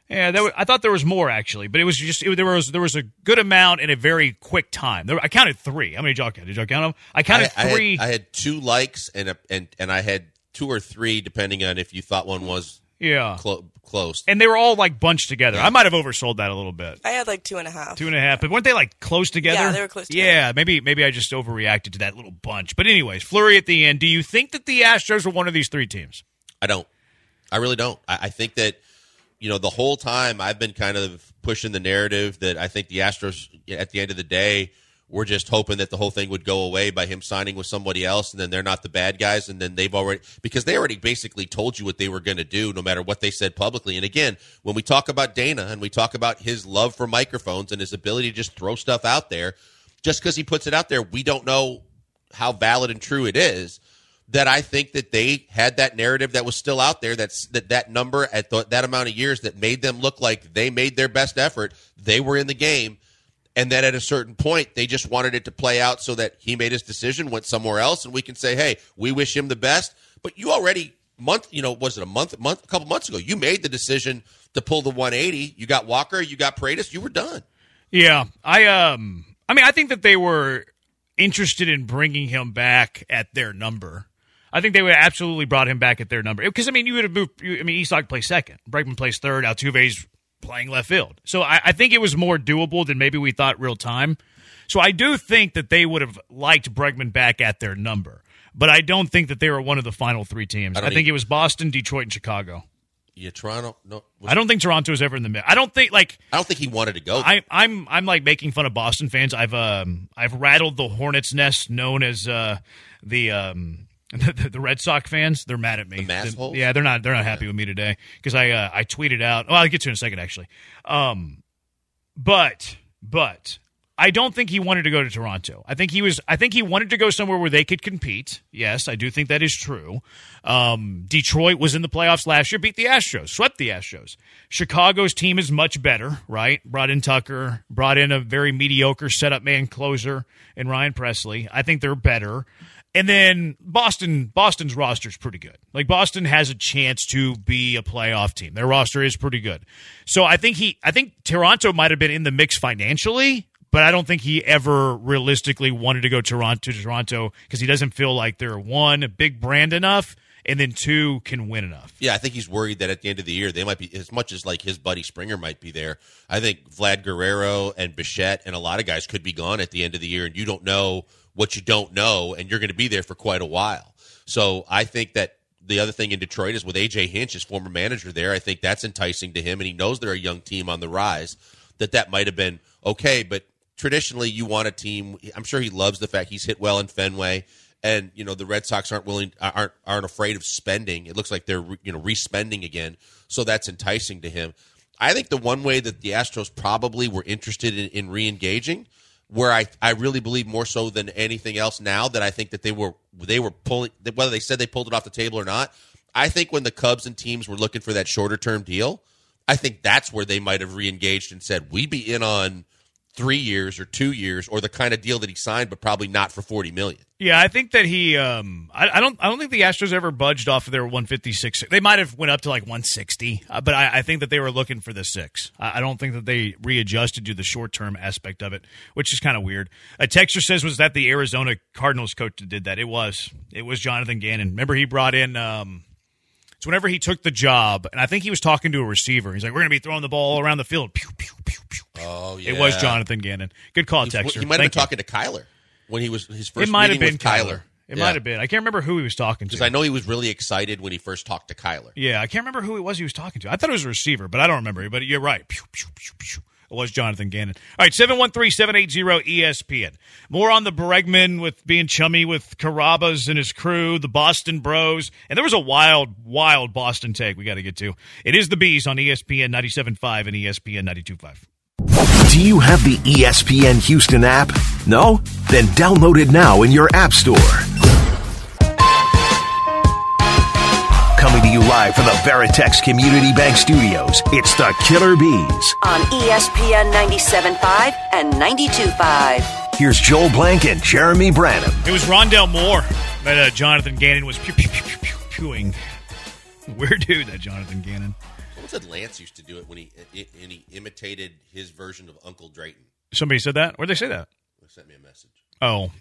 F: I thought there was more actually, but it was just there was a good amount in a very quick time. I counted 3. How many did y'all count? Did y'all count them? I counted 3.
E: I had 2 likes and I had 2 or 3 depending on if you thought one was close.
F: And they were all bunched together. Yeah. I might have oversold that a little bit.
G: I had 2.5.
F: 2.5, but weren't they close together?
G: Yeah, they were close together.
F: Yeah, maybe I just overreacted to that little bunch. But anyways, flurry at the end. Do you think that the Astros were one of these 3 teams?
E: I don't. I really don't. I think that, the whole time I've been kind of pushing the narrative that I think the Astros, at the end of the day, were just hoping that the whole thing would go away by him signing with somebody else, and then they're not the bad guys, and then they already basically told you what they were going to do no matter what they said publicly. And again, when we talk about Dana and we talk about his love for microphones and his ability to just throw stuff out there, just because he puts it out there, we don't know how valid and true it is. That I think that they had that narrative that was still out there, that number at that amount of years that made them look like they made their best effort, they were in the game, and that at a certain point they just wanted it to play out so that he made his decision, went somewhere else, and we can say, hey, we wish him the best. But you already a couple months ago, you made the decision to pull the 180. You got Walker, you got Paredes, you were done.
F: Yeah, I think that they were interested in bringing him back at their number. I think they would have absolutely brought him back at their number. Because, you would have moved – Isak plays second. Bregman plays third. Altuve's playing left field. So I think it was more doable than maybe we thought real time. So I do think that they would have liked Bregman back at their number. But I don't think that they were one of the final 3 teams. I think it was Boston, Detroit, and Chicago.
E: Yeah, Toronto? No.
F: I don't think Toronto was ever in the mid. I don't think
E: he wanted to go.
F: I'm making fun of Boston fans. I've rattled the hornet's nest known as the Red Sox fans. They're mad at me.
E: The massholes?
F: Yeah, they're not happy with me today because I tweeted out. Well, I'll get to it in a second actually. But I don't think he wanted to go to Toronto. I think he wanted to go somewhere where they could compete. Yes, I do think that is true. Detroit was in the playoffs last year, beat the Astros, swept the Astros. Chicago's team is much better, right? Brought in Tucker, brought in a very mediocre setup man closer in Ryan Presley. I think they're better. And then Boston's roster is pretty good. Like, Boston has a chance to be a playoff team. Their roster is pretty good. So I think Toronto might have been in the mix financially, but I don't think he ever realistically wanted to go to Toronto because he doesn't feel like they're, one, a big brand enough, and then two, can win enough.
E: Yeah, I think he's worried that at the end of the year they might be, as much as like his buddy Springer might be there, I think Vlad Guerrero and Bichette and a lot of guys could be gone at the end of the year, and you don't know what you don't know, and you're going to be there for quite a while. So I think that the other thing in Detroit is with A.J. Hinch, his former manager there, I think that's enticing to him, and he knows they're a young team on the rise, that might have been okay. But traditionally, you want a team, I'm sure he loves the fact he's hit well in Fenway, and the Red Sox aren't afraid of spending. It looks like they're re-spending again, so that's enticing to him. I think the one way that the Astros probably were interested in re-engaging, where I really believe more so than anything else now, that I think that they were pulling, whether they said they pulled it off the table or not, I think when the Cubs and teams were looking for that shorter term deal, I think that's where they might have re-engaged and said, we'd be in on 3 years or 2 years, or the kind of deal that he signed, but probably not for $40 million.
F: Yeah, I think that he. I don't think the Astros ever budged off of their 156. They might have went up to like 160, but I think that they were looking for the 6. I don't think that they readjusted to the short term aspect of it, which is kind of weird. A texter says, was that the Arizona Cardinals coach that did that? It was Jonathan Gannon. Remember, he brought in. So whenever he took the job, and I think he was talking to a receiver, he's like, "We're going to be throwing the ball around the field." Pew, pew, pew, pew.
E: Oh yeah,
F: it was Jonathan Gannon. Good call, texter.
E: He might have been talking to Kyler when he was his first.
F: It might have
E: meeting
F: been
E: with Kyler.
F: It might have been. I can't remember who he was talking to.
E: Because I know he was really excited when he first talked to Kyler.
F: Yeah, I can't remember who it was he was talking to. I thought it was a receiver, but I don't remember. But you're right. Pew, pew, pew, pew. It was Jonathan Gannon. All right, 713-780-ESPN. More on the Bregman with being chummy with Carrabas and his crew, the Boston Bros. And there was a wild, wild Boston take we got to get to. It is the Bees on ESPN 97.5 and ESPN 92.5.
C: Do you have the ESPN Houston app? No? Then download it now in your app store. Coming to you live from the Veritex Community Bank Studios, it's the Killer Bees.
J: On ESPN 97.5 and 92.5.
C: Here's Joel Blank and Jeremy Branham.
F: It was Rondell Moore that Jonathan Gannon was pewing. Weird dude, that Jonathan Gannon.
E: Someone said Lance used to do it when he imitated his version of Uncle Drayton.
F: Somebody said that? Where'd they say that?
E: They sent me a message.
F: Oh.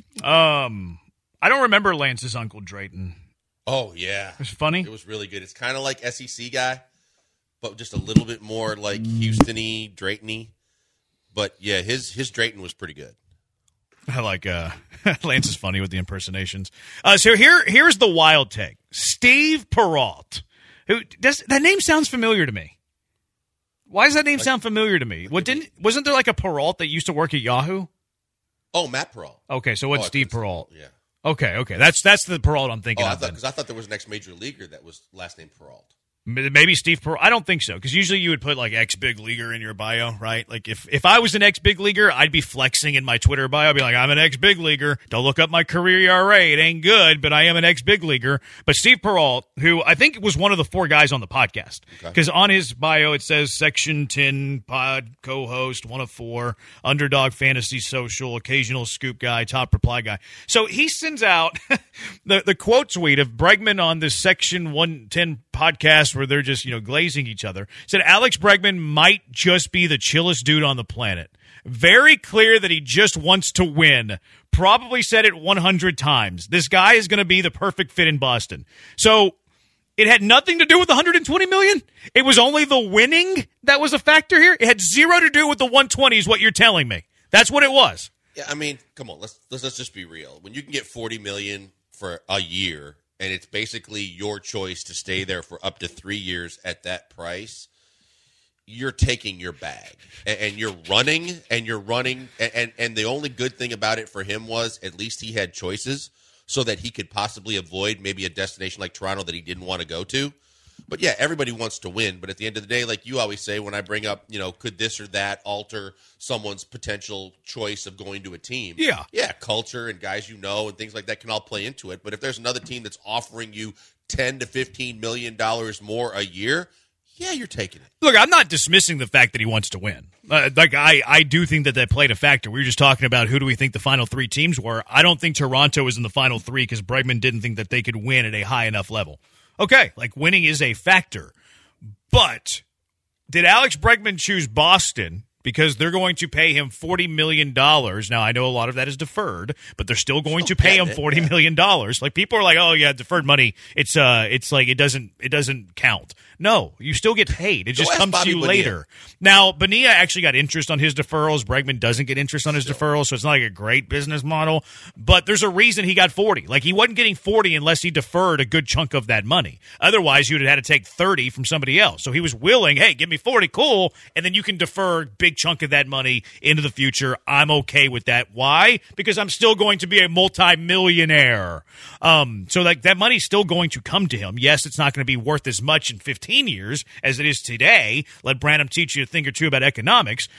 F: I don't remember Lance's Uncle Drayton.
E: Oh, yeah.
F: It was funny?
E: It was really good. It's kind of like SEC guy, but just a little bit more like Houston-y, Drayton-y. But, yeah, his Drayton was pretty good.
F: I like Lance is funny with the impersonations. So here's the wild take. Steve Perrault. That name sounds familiar to me. Why does that name sound familiar to me? Wasn't there like a Perrault that used to work at Yahoo?
E: Oh, Matt Perrault.
F: Okay, so what's Steve Perrault?
E: Yeah.
F: Okay. That's the Perrault I'm thinking of.
E: Because I thought there was an ex-major leaguer that was last name Perrault.
F: Maybe Steve Perrault. I don't think so, because usually you would put like ex-big leaguer in your bio, right? Like if I was an ex-big leaguer, I'd be flexing in my Twitter bio. I'd be like, I'm an ex-big leaguer. Don't look up my career ERA. It ain't good, but I am an ex-big leaguer. But Steve Perrault, who I think was one of the 4 guys on the podcast, because on his bio it says Section 10 pod co-host, 1 of 4, underdog fantasy social, occasional scoop guy, top reply guy. So he sends out the quote tweet of Bregman on this Section 110 podcast where they're just, glazing each other. Said Alex Bregman might just be the chillest dude on the planet. Very clear that he just wants to win. Probably said it 100 times. This guy is going to be the perfect fit in Boston. So it had nothing to do with the $120 million. It was only the winning that was a factor here. It had zero to do with the 120 is what you're telling me. That's what it was.
E: Yeah, I mean, come on, let's just be real. When you can get $40 million for a year, and it's basically your choice to stay there for up to 3 years at that price, you're taking your bag. And you're running, and the only good thing about it for him was at least he had choices so that he could possibly avoid maybe a destination like Toronto that he didn't want to go to. But yeah, everybody wants to win. But at the end of the day, like you always say, when I bring up, could this or that alter someone's potential choice of going to a team? Yeah, culture and guys and things like that can all play into it. But if there's another team that's offering you $10 to $15 million more a year, yeah, you're taking it.
F: Look, I'm not dismissing the fact that he wants to win. I do think that played a factor. We were just talking about who do we think the final three teams were. I don't think Toronto was in the final three because Bregman didn't think that they could win at a high enough level. Okay, winning is a factor. But did Alex Bregman choose Boston because they're going to pay him $40 million? Now, I know a lot of that is deferred, but they're still going to pay him $40 million. People are like, oh, yeah, deferred money. It's like it doesn't count. No, you still get paid. It just comes to you later. Now, Bonilla actually got interest on his deferrals. Bregman doesn't get interest on his deferrals, so it's not like a great business model. But there's a reason he got 40. He wasn't getting 40 unless he deferred a good chunk of that money. Otherwise, you would have had to take 30 from somebody else. So he was willing, hey, give me 40, cool, and then you can defer a big chunk of that money into the future. I'm okay with that. Why? Because I'm still going to be a multi-millionaire. So that money's still going to come to him. Yes, it's not going to be worth as much in 15 years as it is today. Let Branham teach you a thing or two about economics.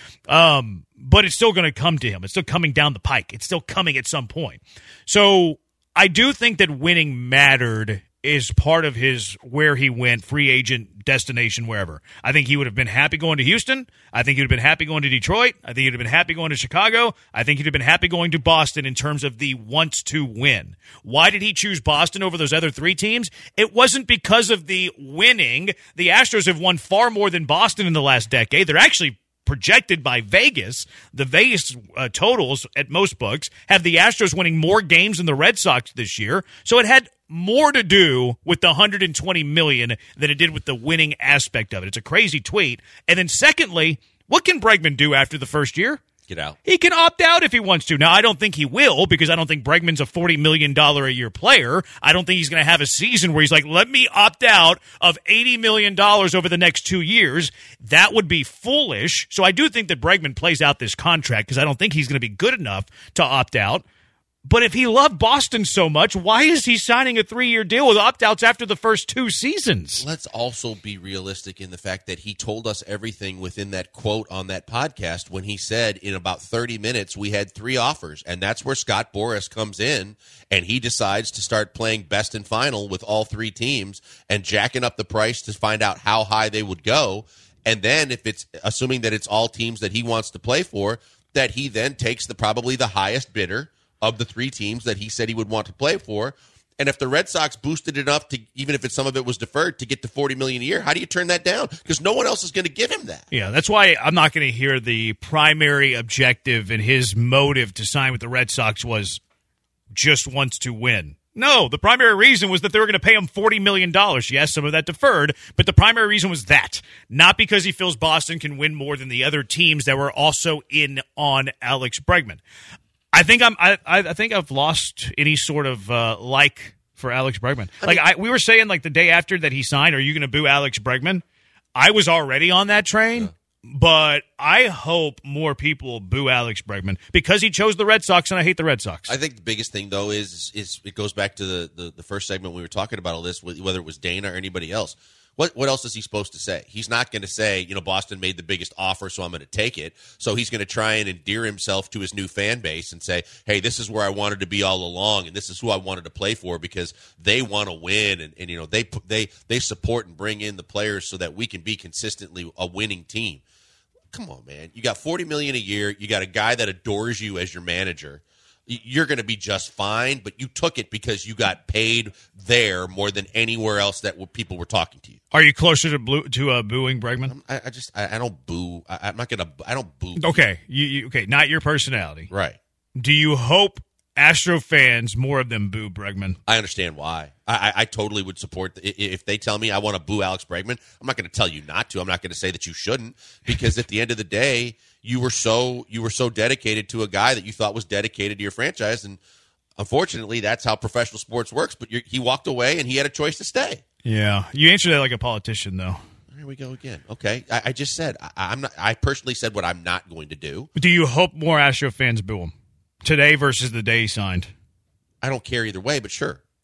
F: But it's still going to come to him. It's still coming down the pike. It's still coming at some point. So I do think that winning mattered is part of his where he went, free agent, destination, wherever. I think he would have been happy going to Houston. I think he would have been happy going to Detroit. I think he would have been happy going to Chicago. I think he'd have been happy going to Boston in terms of the wants to win. Why did he choose Boston over those other three teams? It wasn't because of the winning. The Astros have won far more than Boston in the last decade. They're actually projected by Vegas. The Vegas totals at most books have the Astros winning more games than the Red Sox this year. So it had more to do with the $120 million than it did with the winning aspect of it. It's a crazy tweet. And then secondly, what can Bregman do after the first year?
E: Get out.
F: He can opt out if he wants to. Now, I don't think he will because I don't think Bregman's a $40 million a year player. I don't think he's going to have a season where he's like, let me opt out of $80 million over the next 2 years. That would be foolish. So I do think that Bregman plays out this contract because I don't think he's going to be good enough to opt out. But if he loved Boston so much, why is he signing a 3-year deal with opt-outs after the first 2 seasons?
E: Let's also be realistic in the fact that he told us everything within that quote on that podcast when he said in about 30 minutes we had 3 offers. And that's where Scott Boras comes in, and he decides to start playing best and final with all 3 teams and jacking up the price to find out how high they would go. And then if it's assuming that it's all teams that he wants to play for, that he then takes probably the highest bidder of the 3 teams that he said he would want to play for. And if the Red Sox boosted it up to, even if some of it was deferred, to get to $40 million a year, how do you turn that down? Because no one else is going to give him that.
F: Yeah, that's why I'm not going to hear the primary objective and his motive to sign with the Red Sox was just wants to win. No, the primary reason was that they were going to pay him $40 million. Yes, some of that deferred, but the primary reason was that. Not because he feels Boston can win more than the other teams that were also in on Alex Bregman. I think I've lost any sort of like for Alex Bregman. We were saying the day after that he signed, are you going to boo Alex Bregman? I was already on that train, but I hope more people boo Alex Bregman because he chose the Red Sox, and I hate the Red Sox.
E: I think the biggest thing though is it goes back to the first segment we were talking about all this, whether it was Dana or anybody else. What else is he supposed to say? He's not going to say, Boston made the biggest offer, so I'm going to take it. So he's going to try and endear himself to his new fan base and say, hey, this is where I wanted to be all along, and this is who I wanted to play for because they want to win, and they support and bring in the players so that we can be consistently a winning team. Come on, man. You got $40 million a year. You got a guy that adores you as your manager. You're going to be just fine, but you took it because you got paid there more than anywhere else that people were talking to you.
F: Are you closer to booing Bregman?
E: I don't boo. I don't boo.
F: Okay, okay, not your personality,
E: right?
F: Do you hope Astro fans, more of them, boo Bregman?
E: I understand why. I totally would support if they tell me I want to boo Alex Bregman. I'm not going to tell you not to. I'm not going to say that you shouldn't because at the end of the day, you were so dedicated to a guy that you thought was dedicated to your franchise, and unfortunately, that's how professional sports works. But he walked away, and he had a choice to stay.
F: Yeah, you answered that like a politician, though.
E: Here we go again. Okay, I just said I'm not. I personally said what I'm not going to do.
F: Do you hope more Astro fans boo him today versus the day he signed?
E: I don't care either way, but sure.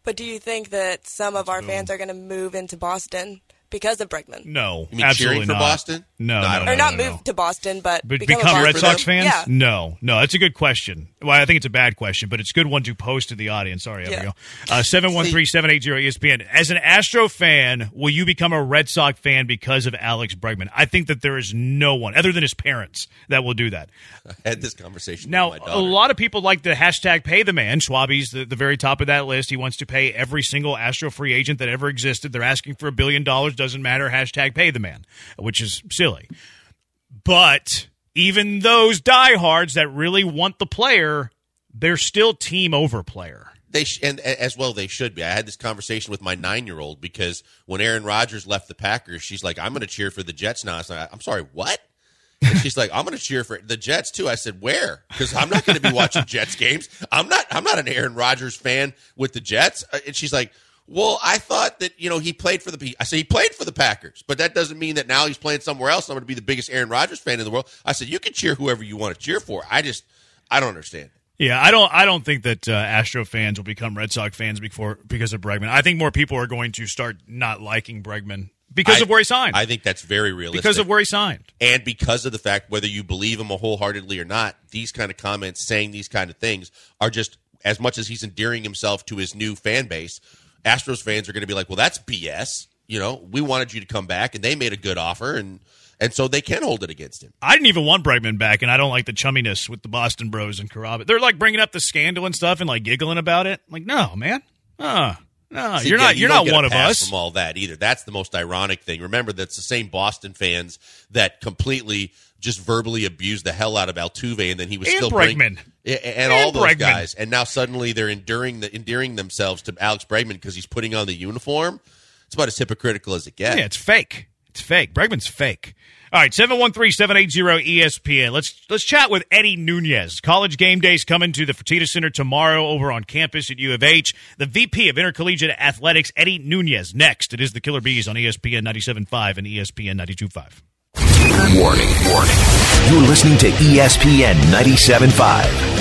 G: But do you think that some of our fans are going to move into Boston because of Bregman?
F: No,
E: You mean
F: absolutely
E: cheering for
F: not.
E: Boston?
F: No,
E: No,
G: Or not move to Boston, but
F: become
G: a
F: Red
G: Boston
F: Sox
G: fan?
F: fans?
G: Yeah.
F: No, that's a good question. Well, I think it's a bad question, but it's a good one to pose to the audience. Sorry, there we go. 713-780-ESPN. As an Astro fan, will you become a Red Sox fan because of Alex Bregman? I think that there is no one, other than his parents, that will do that.
E: I had this conversation
F: Now,
E: with my
F: a
E: daughter.
F: lot of people like the hashtag pay the man. Schwabe's the very top of that list. He wants to pay every single Astro free agent that ever existed. They're asking for $1 billion. Doesn't matter. Hashtag pay the man, which is silly. But even those diehards that really want the player, they're still team over player.
E: And as well they should be. I had this conversation with my 9-year-old because when Aaron Rodgers left the Packers, she's like, I'm going to cheer for the Jets now. I was like, I'm sorry, what? And she's like, I'm going to cheer for the Jets too. I said, where? Because I'm not going to be watching Jets games. I'm not an Aaron Rodgers fan with the Jets. And she's like, well, I thought that, he played for I said, he played for the Packers, but that doesn't mean that now he's playing somewhere else. I'm going to be the biggest Aaron Rodgers fan in the world. I said, you can cheer whoever you want to cheer for. I don't understand.
F: Yeah, I don't think that Astro fans will become Red Sox fans because of Bregman. I think more people are going to start not liking Bregman because of where he signed.
E: I think that's very realistic.
F: Because of where he signed.
E: And because of the fact, whether you believe him wholeheartedly or not, these kind of comments, saying these kind of things are just, as much as he's endearing himself to his new fan base, Astros fans are going to be like, well, that's BS. We wanted you to come back, and they made a good offer, and so they can hold it against him.
F: I didn't even want Bregman back, and I don't like the chumminess with the Boston Bros and Carrabba. They're like bringing up the scandal and stuff and like giggling about it. I'm like, no, man. No,
E: See,
F: you're
E: again,
F: not. You're not
E: get
F: one
E: a
F: of
E: pass
F: us.
E: From all that either. That's the most ironic thing. Remember, that's the same Boston fans that completely just verbally abused the hell out of Altuve, and then he was
F: And
E: still
F: Bregman.
E: and all those
F: Bregman.
E: guys. And now suddenly they're endearing themselves to Alex Bregman because he's putting on the uniform. It's about as hypocritical as it gets.
F: Yeah, it's fake. It's fake. Bregman's fake. All right, 713-780-ESPN. Let's chat with Eddie Nunez. College game day's coming to the Fertitta Center tomorrow over on campus at U of H. The VP of Intercollegiate Athletics, Eddie Nunez. Next, it is the Killer Bees on ESPN 97.5 and ESPN 92.5.
C: Warning. You're listening to ESPN 97.5.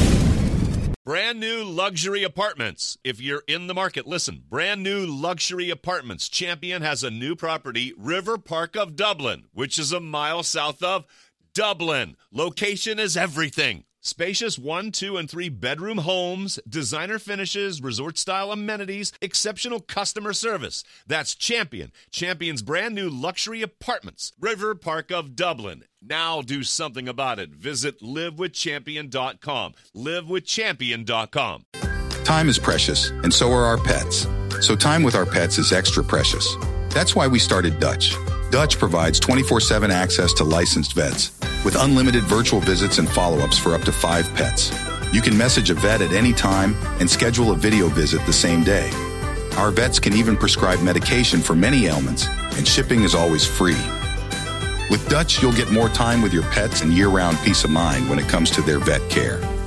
A: Brand new luxury apartments. If you're in the market, listen. Brand new luxury apartments. Champion has a new property, River Park of Dublin, which is a mile south of Dublin. Location is everything. Spacious 1, 2, and 3 bedroom homes, designer finishes, resort-style amenities, exceptional customer service. That's Champion. Champion's brand new luxury apartments, River Park of Dublin. Now do something about it. Visit livewithchampion.com. Livewithchampion.com.
K: Time is precious, and so are our pets. So time with our pets is extra precious. That's why we started Dutch. Dutch provides 24/7 access to licensed vets with unlimited virtual visits and follow-ups for up to 5 pets. You can message a vet at any time and schedule a video visit the same day. Our vets can even prescribe medication for many ailments, and shipping is always free. With Dutch, you'll get more time with your pets and year-round peace of mind when it comes to their vet care.